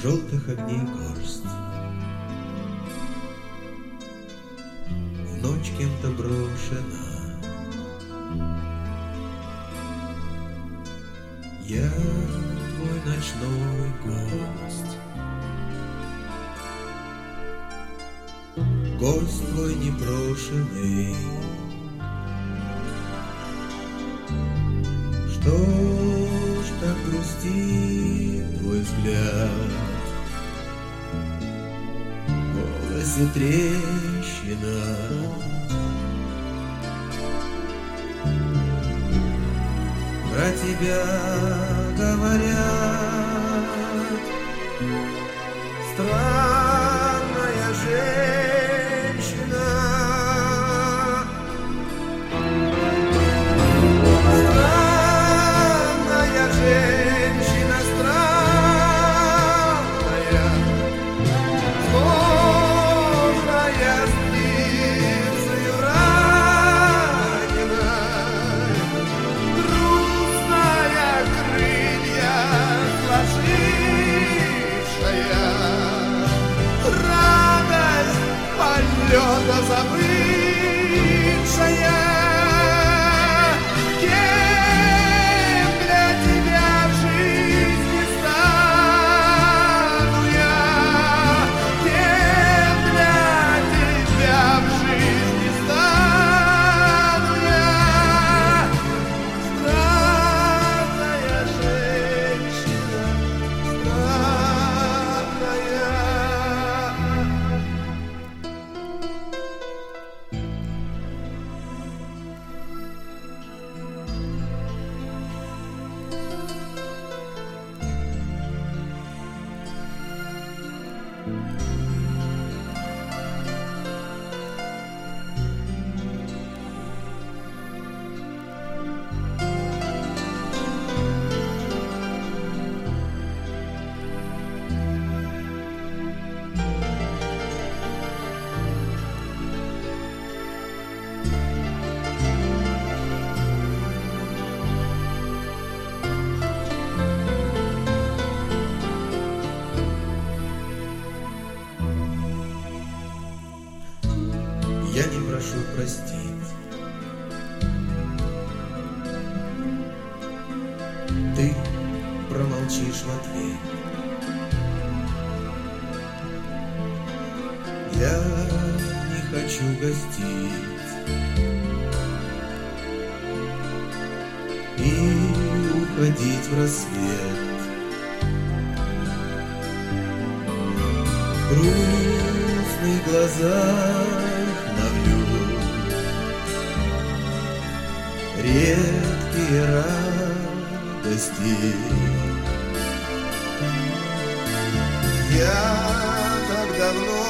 желтых огней горсть. Ночь кем-то брошена. Я твой ночной гость. Гость твой непрошенный. Что ж так грустит твой взгляд? В голосе трещина. Про тебя говорят, странная женщина. Странная женщина, странная, сложная, с птицею раненой, грустная, крылья сложившая, радость полета забывшая. Кем для тебя в жизни стану я? Кем для тебя в жизни стану я? Странная женщина, странная. Я не прошу простить. Ты промолчишь в ответ. Я не хочу гостить и уходить в рассвет. В грустных глазах навью редкие радости. Я так давно